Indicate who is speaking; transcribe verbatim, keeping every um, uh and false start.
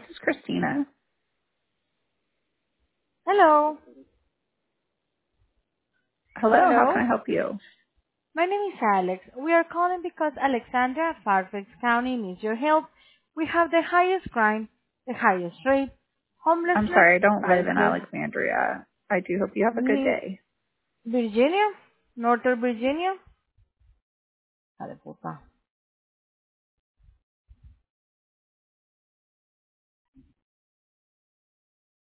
Speaker 1: is Christina.
Speaker 2: Hello.
Speaker 1: Hello, how can
Speaker 2: Hello.
Speaker 1: I help you?
Speaker 2: My name is Alex. We are calling because Alexandria, Fairfax County needs your help. We have the highest crime, the highest rate,
Speaker 1: I'm
Speaker 2: homelessness,
Speaker 1: sorry, I don't live in
Speaker 2: prices,
Speaker 1: Alexandria. I do hope you have a good
Speaker 2: ni
Speaker 1: day.
Speaker 2: Virginia, Northern Virginia. Hija de puta.